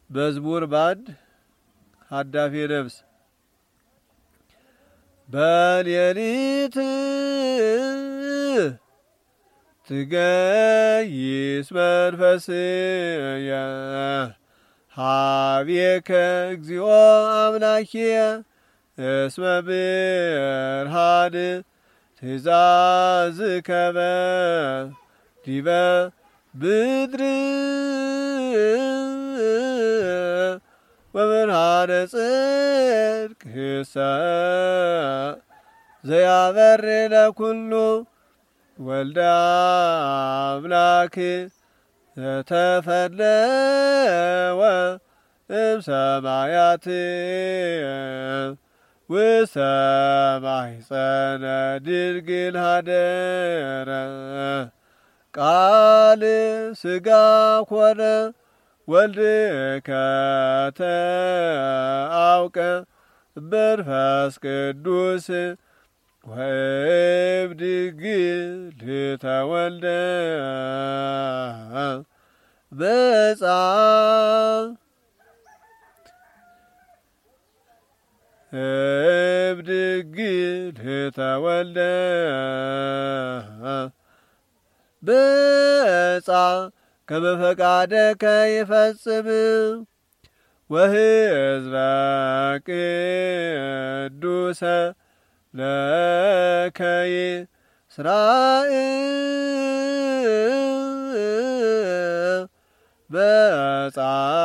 መዝሙር ባንድ ሀዳፊ ነፍስ በሌሊት ትገይስ መንፈስየ ሀቤከ እግዚኦ አምላኪየ እስመ ብርሃን ትእዛዝከ ዲበ ምድር ወብርሃነ ጽድቅሰ ዘያበርህ ለኩሉ ወልደ አምላክ ዘተፈለወ እምሰማያት ውስተ ማኅፀነ ድንግል ኀደረ ቃል ሥጋ ኮነ ወልድከ ተአውቀ በመንፈስ ቅዱስ ወእምድንግል ተወልደ በጻ እምድንግል ተወልደ በጻ ከመ ፈቃደከ ይፈጽም ወሕዝበ ቅዱሰ ለከ ይስራዕ በጻ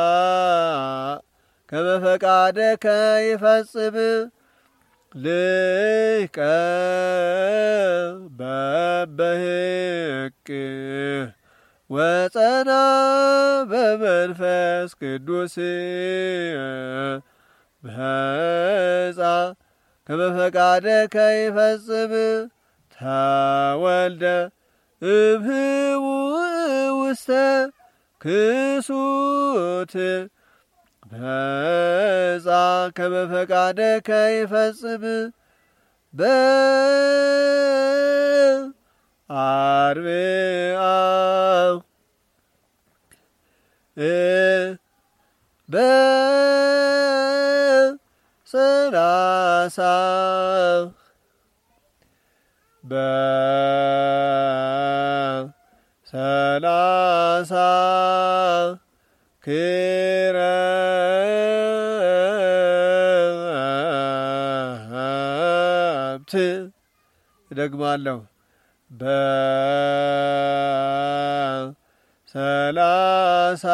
ከመ ፈቃደከ ይፈጽም ልቀ በበሕቅ ወጸና በመንፈስ ቅዱስ በጻ ከመ ፈቃደከ ይፈጽም ተወልደ እምኅቡእ ውስተ ክሱት በጻ ከመ ፈቃደከ ይፈጽም በአርብዓ በሰላሳ በሰላሳ ክረምት እደግማለሁ በሰላሳ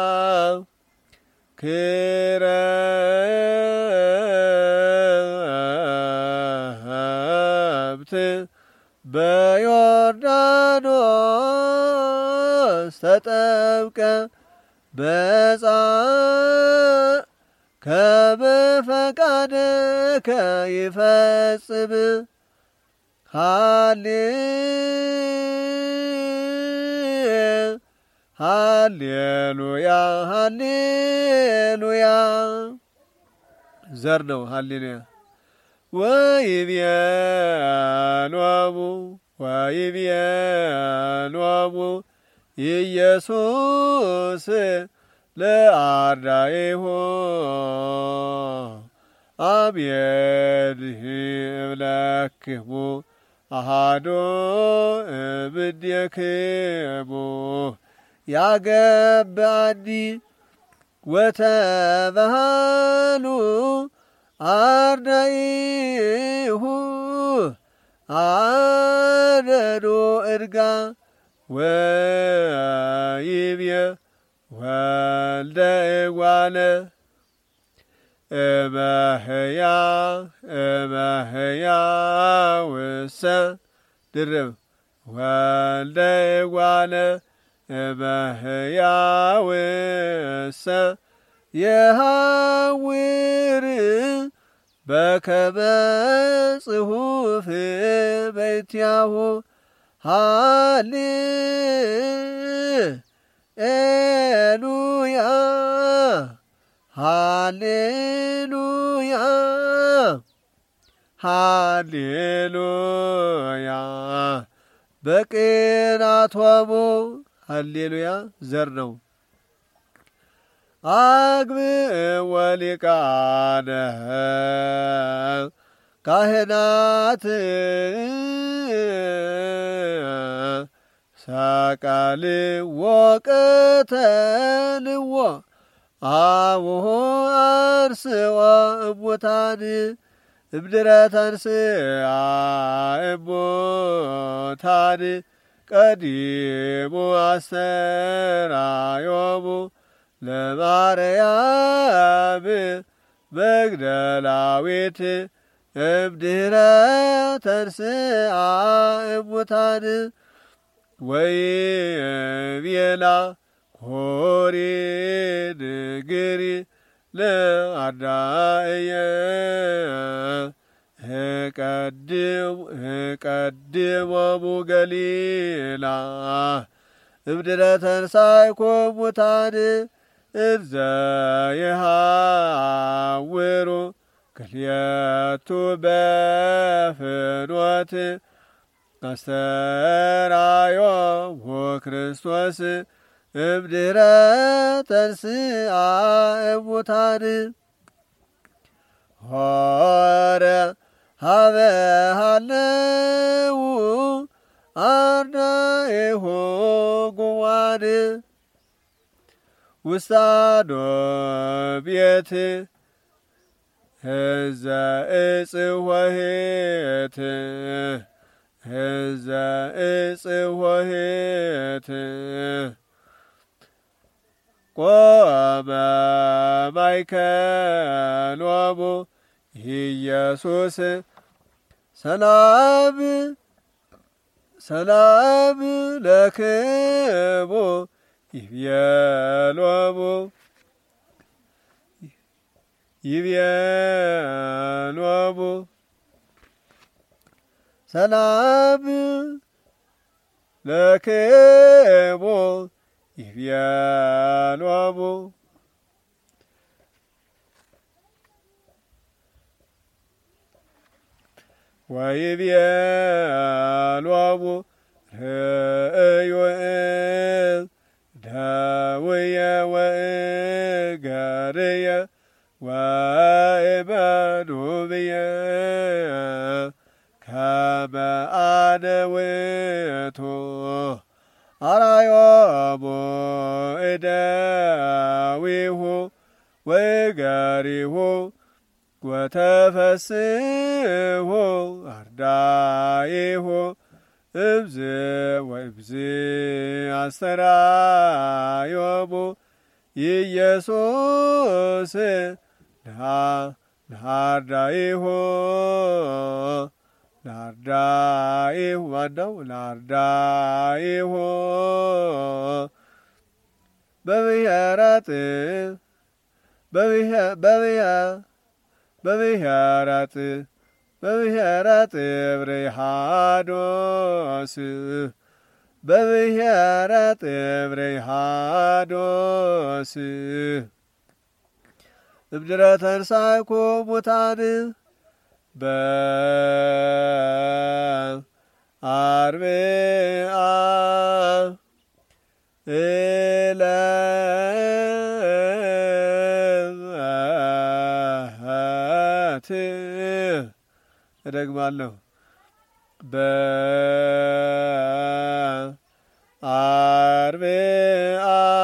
ክረምት በዮርዳኖስ ተጠምቀ በጻ ከመ ፈቃደከ ይፈጽም ሃሌሉያ ሃሌሉያ ዘር ነው። ሃሌሉያ ወይቤሎሙ ኢየሱስ ለአርዳኢሁ አብየድህ እብለክሙ አሐዱ እምኔክሙ ያገብአኒ ወተባሃሉ አርዳኢሁ አነኑ እንጋ ወይቤ ወልደ እጓለ እመሕያውሰ ድርብ ወልደ እጓለ እመሕያውሰ የሐውር በከመ ጽሑፍ በእንቲአሁ ሃሌሉያ ሃሌሉያ ሃሌሉያ በቅናቶሙ ሃሌሉያ ዘር ነው። አግብእ ወሊቃነ ካህናት ሰቀልዎ ቀተልዎ አቡሁ አንሥኦ እሙታን እምድረ ተንሥአ እሙታን ቀዲሙ አስተርአዮሙ ለማርያም መግደላዊት እምድኅረ ተንሥአ እሙታን ወይቤላ ኮሪ ንግሪ ለአርዳእየ እቀድሞሙ ገሊላ እምድኅረ ተንሣእኮ እሙታን እንዘ ይሐውሩ ክልኤቱ በፍኖት አስተርአዮሙ ክርስቶስ እምድኅረ ተንሥአ እሙታን ሆረ ሀበ ሀለው አርዳኢሁ ጉዋን ውስተ አዶ ቤት ህዘ እጽ ወኄት ህዘ እጽ ወኄት ቆመ ማእከሎሙ ኢየሱስ ሰላም ሰላም ለክሙ ይቤሎሙ ሰላም ለክሙ ይቤሎሙ ወይቤሎሙ ርእዩ ደውየ ወእገርየ ወእመኑ ብየ ከመ አነ ውእቱ አርአዮሙ እደዊሁ ወእገሪሁ ወተፈስሑ አርዳኢሁ እምዝ ወእምዝ አስተርአዮሙ ኢየሱስ ለአርዳኢሁ ዋናው ለአርዳኢሁ በብሔረ ጥብርያዶስ በብሔረ ጥብርያዶስ እምድኅረ ተንሣእኮ እሙታን በአርብዓ ዕለት እደግማለሁ። በአርብዓ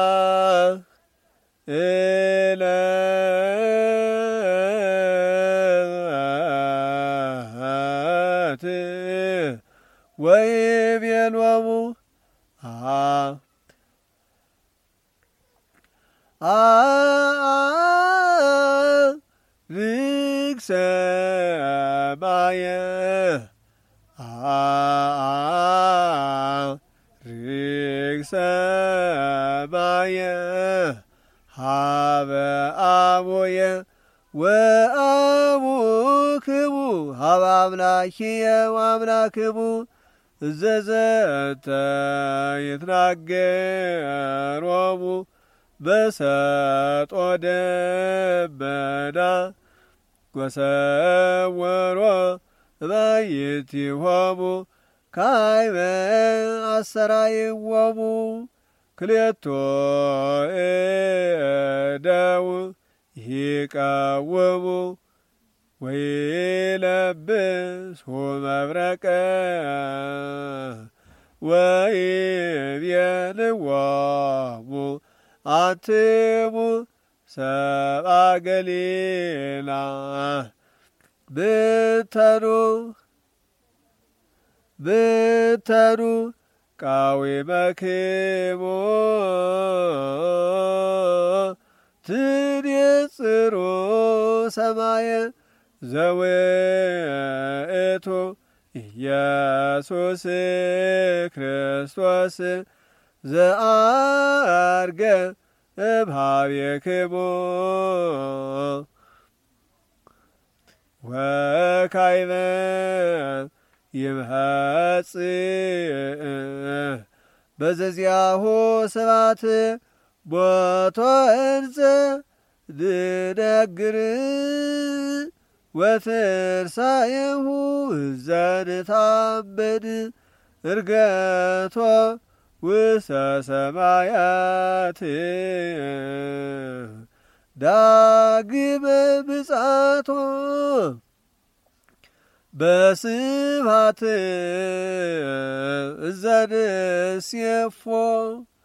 ዕለት ወይቤሎሙ ርግሰ ሰማየ ርግሰ ሰማየ ሀበ አቡየ ወአቡክሙ ሀበ አምላኪየ ወአምላክሙ እዘዘተ ይትናገሮሙ በሰጦ ደመና ወሰወሮ ባሕቲሆሙ ካይበ አሰራይዎሙ ክልኤቶ እደው ይቀውሙ ወይለብሱ መብረቀ ወይቤልዎሙ አንትሙ ሰብአ ገሊላ ብተኑ ቃዊመክሙ ትንጽሩ ሰማየ ዘውእቱ ኢየሱስ ክርስቶስ ዘአርገ እምኀቤክሙ ወካዕበ ይምሐጽእ በዘዚአሁ ስብሐት ቦቶ እንዘ ንነግር ወትንሣኤሁ ዘንታመን ዕርገቶ ውስተ ሰማያት ዳግመ ምጽአቶ በስብሐት ዘንሴፎ